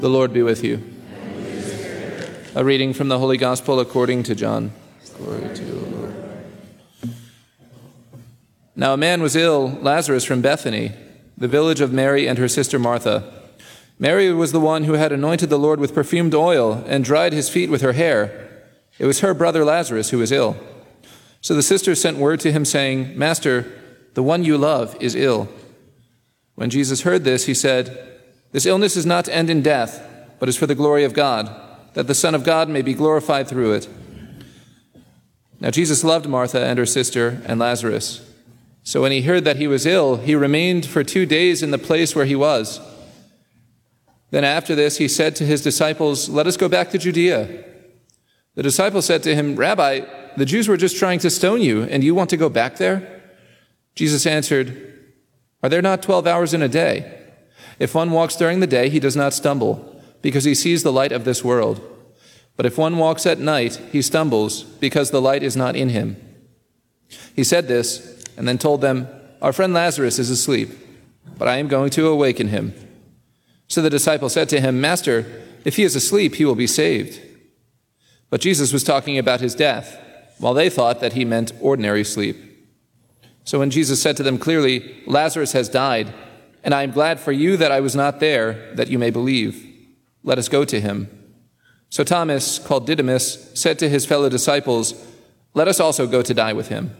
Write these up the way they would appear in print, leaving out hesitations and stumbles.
The Lord be with you. A reading from the Holy Gospel according to John. Glory to you, Lord. Now a man was ill, Lazarus from Bethany, the village of Mary and her sister Martha. Mary was the one who had anointed the Lord with perfumed oil and dried his feet with her hair. It was her brother Lazarus who was ill. So the sisters sent word to him, saying, "Master, the one you love is ill." When Jesus heard this, he said, "This illness is not to end in death, but is for the glory of God, that the Son of God may be glorified through it." Now Jesus loved Martha and her sister and Lazarus. So when he heard that he was ill, he remained for 2 days in the place where he was. Then after this, he said to his disciples, "Let us go back to Judea." The disciples said to him, "Rabbi, the Jews were just trying to stone you, and you want to go back there?" Jesus answered, "Are there not 12 hours in a day? If one walks during the day, he does not stumble, because he sees the light of this world. But if one walks at night, he stumbles, because the light is not in him." He said this, and then told them, "Our friend Lazarus is asleep, but I am going to awaken him." So the disciples said to him, "Master, if he is asleep, he will be saved." But Jesus was talking about his death, while they thought that he meant ordinary sleep. So when Jesus said to them clearly, "Lazarus has died, and I am glad for you that I was not there, that you may believe. Let us go to him." So Thomas, called Didymus, said to his fellow disciples, "Let us also go to die with him."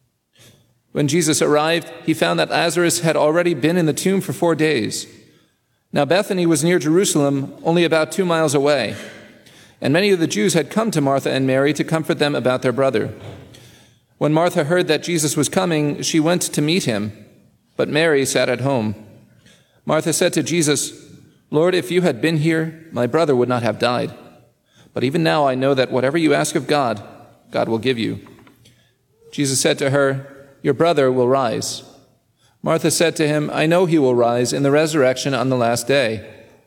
When Jesus arrived, he found that Lazarus had already been in the tomb for 4 days. Now Bethany was near Jerusalem, only about 2 miles away, and many of the Jews had come to Martha and Mary to comfort them about their brother. When Martha heard that Jesus was coming, she went to meet him, but Mary sat at home. Martha said to Jesus, "Lord, if you had been here, my brother would not have died. But even now I know that whatever you ask of God, God will give you." Jesus said to her, "Your brother will rise." Martha said to him, "I know he will rise in the resurrection on the last day."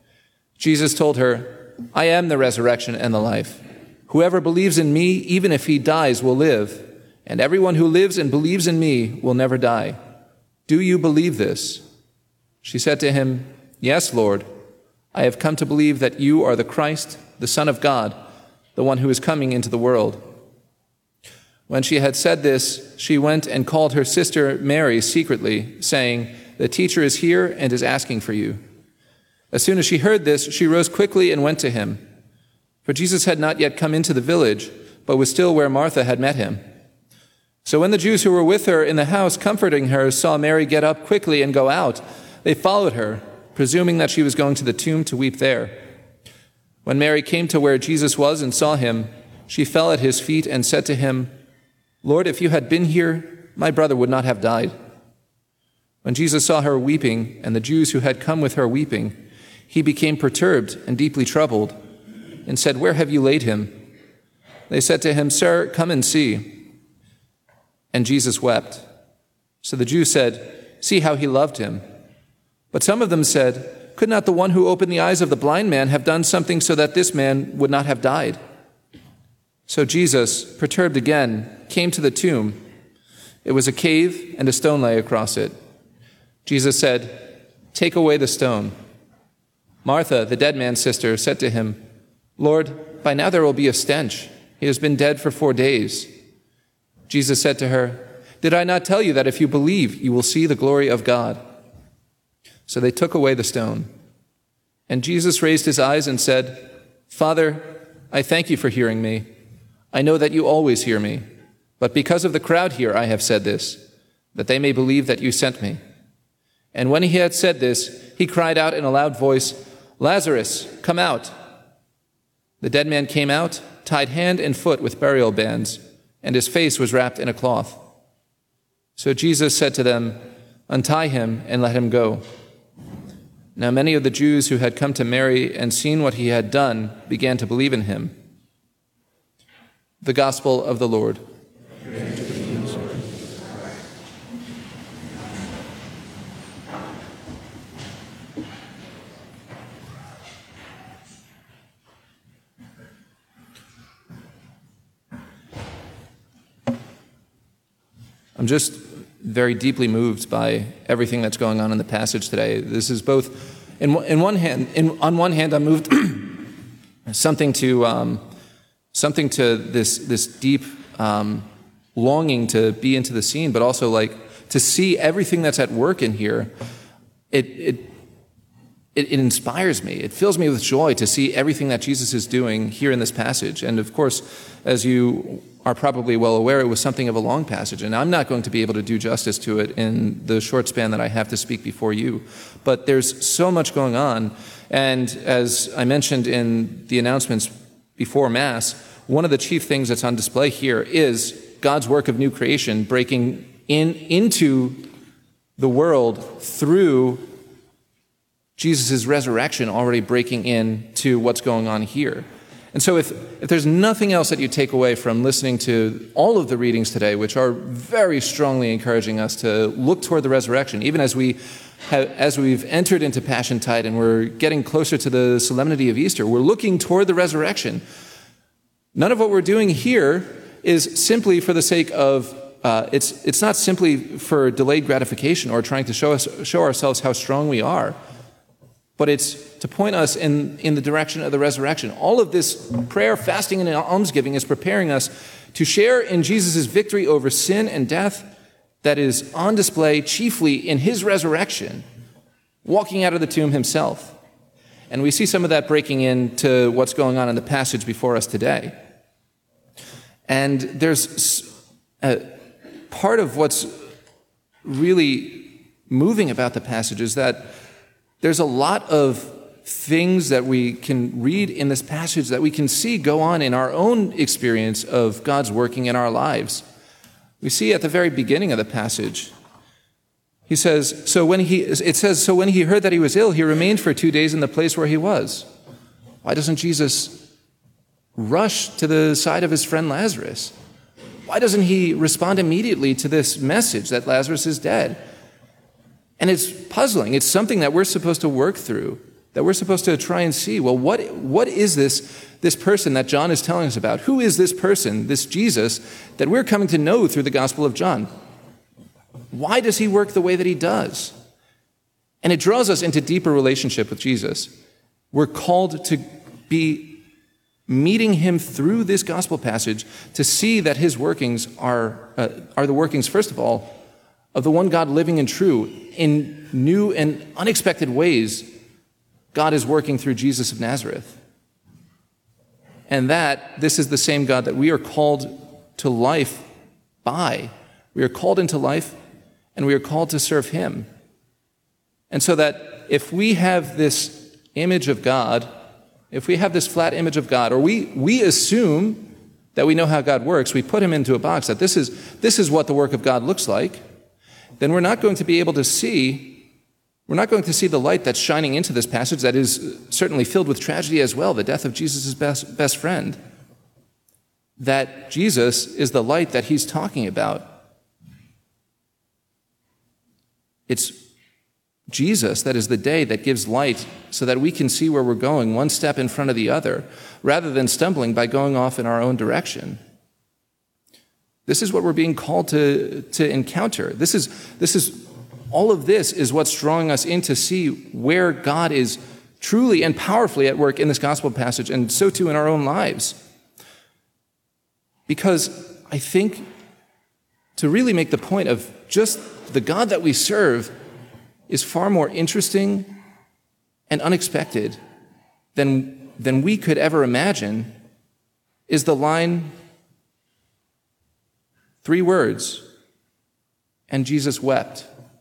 Jesus told her, "I am the resurrection and the life. Whoever believes in me, even if he dies, will live. And everyone who lives and believes in me will never die. Do you believe this?" She said to him, "Yes, Lord. I have come to believe that you are the Christ, the Son of God, the one who is coming into the world." When she had said this, she went and called her sister Mary secretly, saying, "The teacher is here and is asking for you." As soon as she heard this, she rose quickly and went to him. For Jesus had not yet come into the village, but was still where Martha had met him. So when the Jews who were with her in the house comforting her saw Mary get up quickly and go out, they followed her, presuming that she was going to the tomb to weep there. When Mary came to where Jesus was and saw him, she fell at his feet and said to him, "Lord, if you had been here, my brother would not have died." When Jesus saw her weeping, and the Jews who had come with her weeping, he became perturbed and deeply troubled, and said, "Where have you laid him?" They said to him, "Sir, come and see." And Jesus wept. So the Jews said, "See how he loved him." But some of them said, "Could not the one who opened the eyes of the blind man have done something so that this man would not have died?" So Jesus, perturbed again, came to the tomb. It was a cave, and a stone lay across it. Jesus said, "Take away the stone." Martha, the dead man's sister, said to him, "Lord, by now there will be a stench. He has been dead for 4 days." Jesus said to her, "Did I not tell you that if you believe, you will see the glory of God?" So they took away the stone. And Jesus raised his eyes and said, "Father, I thank you for hearing me. I know that you always hear me, but because of the crowd here I have said this, that they may believe that you sent me." And when he had said this, he cried out in a loud voice, "Lazarus, come out." The dead man came out, tied hand and foot with burial bands, and his face was wrapped in a cloth. So Jesus said to them, "Untie him and let him go." Now many of the Jews who had come to Mary and seen what he had done began to believe in him. The Gospel of the Lord. I'm just very deeply moved by everything that's going on in the passage today. This is both On one hand, I'm moved something to this deep longing to be into the scene, but also like to see everything that's at work in here. It inspires me. It fills me with joy to see everything that Jesus is doing here in this passage. And of course, as you are probably well aware, it was something of a long passage, and I'm not going to be able to do justice to it in the short span that I have to speak before you. But there's so much going on, and as I mentioned in the announcements before Mass, one of the chief things that's on display here is God's work of new creation breaking into the world through Jesus' resurrection, already breaking into what's going on here. And so if there's nothing else that you take away from listening to all of the readings today, which are very strongly encouraging us to look toward the resurrection, even as we've entered into Passiontide and we're getting closer to the solemnity of Easter, we're looking toward the resurrection. None of what we're doing here is simply for the sake of, it's not simply for delayed gratification or trying to show ourselves how strong we are, but it's to point us in the direction of the resurrection. All of this prayer, fasting, and almsgiving is preparing us to share in Jesus' victory over sin and death that is on display chiefly in his resurrection, walking out of the tomb himself. And we see some of that breaking into what's going on in the passage before us today. And there's part of what's really moving about the passage is that there's a lot of things that we can read in this passage that we can see go on in our own experience of God's working in our lives. We see at the very beginning of the passage, it says, so when he heard that he was ill, he remained for 2 days in the place where he was. Why doesn't Jesus rush to the side of his friend Lazarus? Why doesn't he respond immediately to this message that Lazarus is dead? And it's puzzling. It's something that we're supposed to work through, that we're supposed to try and see, well, what is this person that John is telling us about? Who is this person, this Jesus, that we're coming to know through the Gospel of John? Why does he work the way that he does? And it draws us into deeper relationship with Jesus. We're called to be meeting him through this gospel passage to see that his workings are the workings, first of all, of the one God living and true. In new and unexpected ways, God is working through Jesus of Nazareth. And that this is the same God that we are called to life by. We are called into life, and we are called to serve him. And so that if we have this image of God, if we have this flat image of God, or we assume that we know how God works, we put him into a box that this is what the work of God looks like, then we're not going to be able to see, we're not going to see the light that's shining into this passage that is certainly filled with tragedy as well, the death of Jesus' best friend. That Jesus is the light that he's talking about. It's Jesus that is the day that gives light so that we can see where we're going one step in front of the other, rather than stumbling by going off in our own direction. This is what we're being called to encounter. This is all of this is what's drawing us in to see where God is truly and powerfully at work in this gospel passage, and so too in our own lives. Because I think to really make the point of just the God that we serve is far more interesting and unexpected than we could ever imagine, is the line, 3 words, and Jesus wept.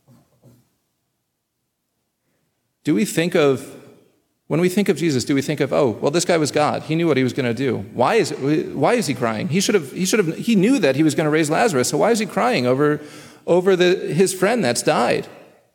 When we think of Jesus, do we think of, oh, well, this guy was God. He knew what he was going to do. Why is he crying? He knew that he was going to raise Lazarus, so why is he crying over his friend that's died?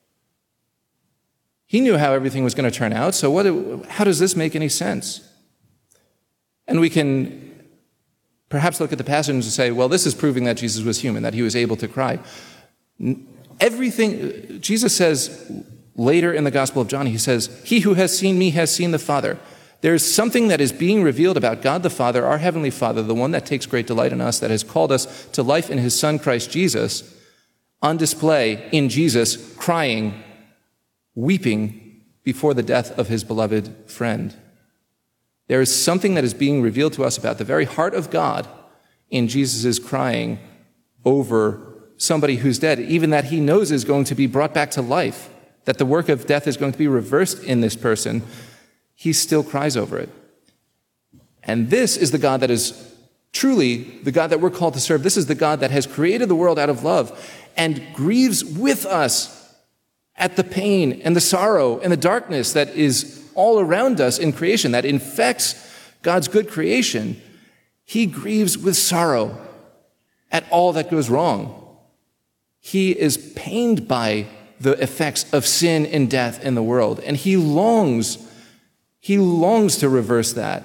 He knew how everything was going to turn out, so how does this make any sense? And we can perhaps look at the passage and say, well, this is proving that Jesus was human, that he was able to cry. Everything, Jesus says later in the Gospel of John, he says, he who has seen me has seen the Father. There's something that is being revealed about God the Father, our Heavenly Father, the one that takes great delight in us, that has called us to life in his Son, Christ Jesus, on display in Jesus crying, weeping before the death of his beloved friend. There is something that is being revealed to us about the very heart of God in Jesus' crying over somebody who's dead, even that he knows is going to be brought back to life, that the work of death is going to be reversed in this person. He still cries over it. And this is the God that is truly the God that we're called to serve. This is the God that has created the world out of love and grieves with us at the pain and the sorrow and the darkness that is all around us in creation, that infects God's good creation. He grieves with sorrow at all that goes wrong. He is pained by the effects of sin and death in the world, and he longs to reverse that.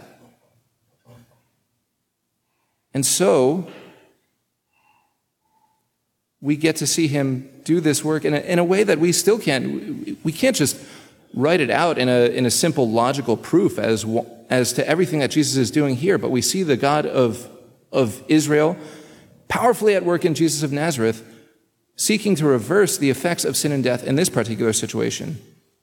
And so we get to see him do this work in a way that we still can't. We can't just write it out in a simple logical proof as to everything that Jesus is doing here. But we see the God of Israel powerfully at work in Jesus of Nazareth, seeking to reverse the effects of sin and death in this particular situation.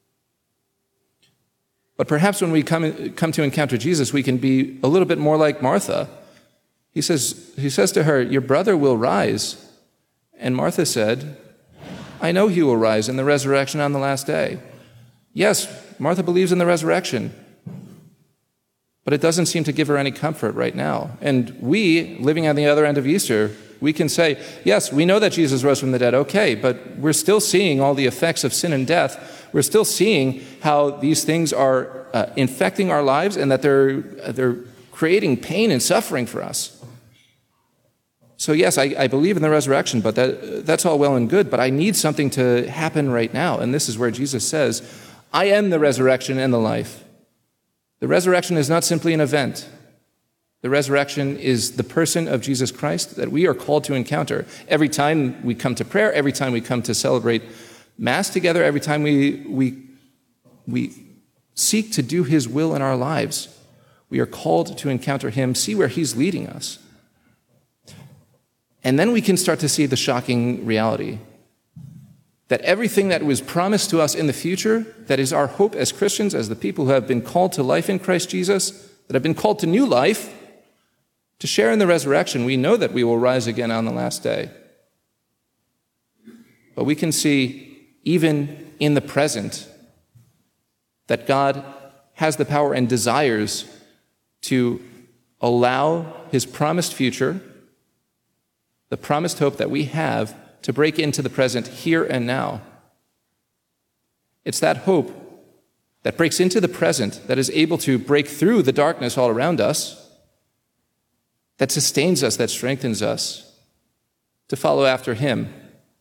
But perhaps when we come to encounter Jesus, we can be a little bit more like Martha. He says to her, "Your brother will rise." And Martha said, "I know he will rise in the resurrection on the last day." Yes, Martha believes in the resurrection, but it doesn't seem to give her any comfort right now. And we, living on the other end of Easter, we can say, yes, we know that Jesus rose from the dead, okay, but we're still seeing all the effects of sin and death. We're still seeing how these things are infecting our lives and that they're creating pain and suffering for us. So yes, I believe in the resurrection, but that's all well and good, but I need something to happen right now. And this is where Jesus says, "I am the resurrection and the life." The resurrection is not simply an event. The resurrection is the person of Jesus Christ that we are called to encounter. Every time we come to prayer, every time we come to celebrate Mass together, every time we seek to do his will in our lives, we are called to encounter him, see where he's leading us. And then we can start to see the shocking reality that everything that was promised to us in the future, that is our hope as Christians, as the people who have been called to life in Christ Jesus, that have been called to new life, to share in the resurrection, we know that we will rise again on the last day. But we can see, even in the present, that God has the power and desires to allow his promised future, the promised hope that we have, to break into the present here and now. It's that hope that breaks into the present that is able to break through the darkness all around us, that sustains us, that strengthens us to follow after him.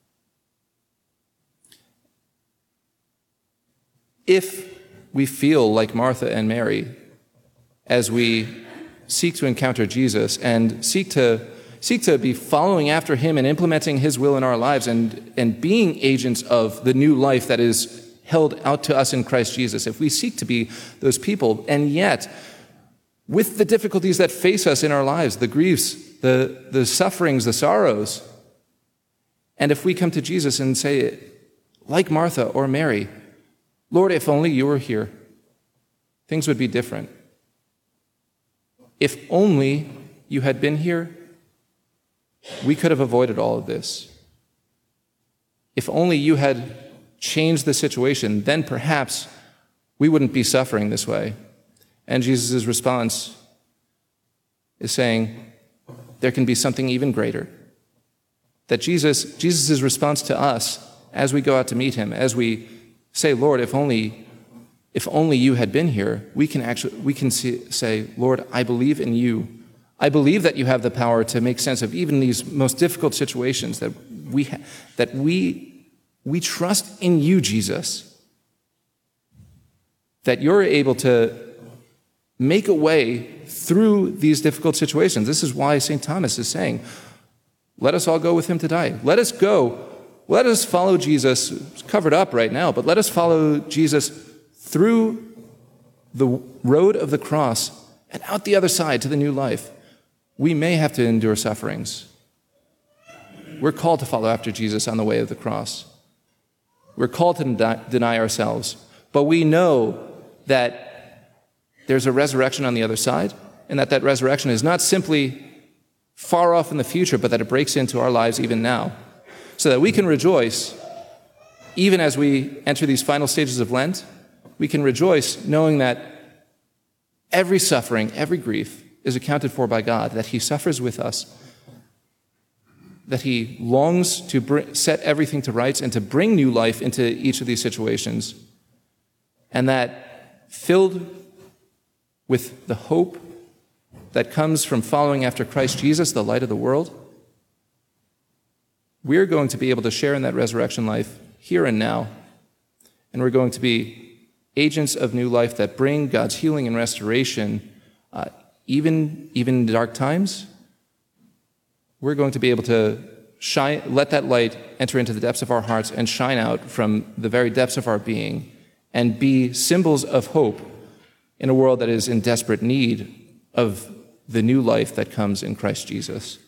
If we feel like Martha and Mary as we seek to encounter Jesus and seek to be following after him and implementing his will in our lives and being agents of the new life that is held out to us in Christ Jesus, if we seek to be those people, and yet with the difficulties that face us in our lives, the griefs, the sufferings, the sorrows, and if we come to Jesus and say, like Martha or Mary, "Lord, if only you were here, things would be different. If only you had been here, we could have avoided all of this. If only you had changed the situation, then perhaps we wouldn't be suffering this way." And Jesus' response is saying, there can be something even greater. That Jesus' response to us as we go out to meet him, as we say, "Lord, if only you had been here," we can say, "Lord, I believe in you. I believe that you have the power to make sense of even these most difficult situations, that we trust in you, Jesus, that you're able to make a way through these difficult situations." This is why St. Thomas is saying, let us all go with him to die. Let us go. Let us follow Jesus. It's covered up right now, but let us follow Jesus through the road of the cross and out the other side to the new life. We may have to endure sufferings. We're called to follow after Jesus on the way of the cross. We're called to deny ourselves. But we know that there's a resurrection on the other side, and that resurrection is not simply far off in the future, but that it breaks into our lives even now, so that we can rejoice even as we enter these final stages of Lent. We can rejoice knowing that every suffering, every grief is accounted for by God, that he suffers with us, that he longs to set everything to rights and to bring new life into each of these situations, and that filled with the hope that comes from following after Christ Jesus, the light of the world, we're going to be able to share in that resurrection life here and now, and we're going to be agents of new life that bring God's healing and restoration even in dark times. We're going to be able to let that light enter into the depths of our hearts and shine out from the very depths of our being and be symbols of hope in a world that is in desperate need of the new life that comes in Christ Jesus.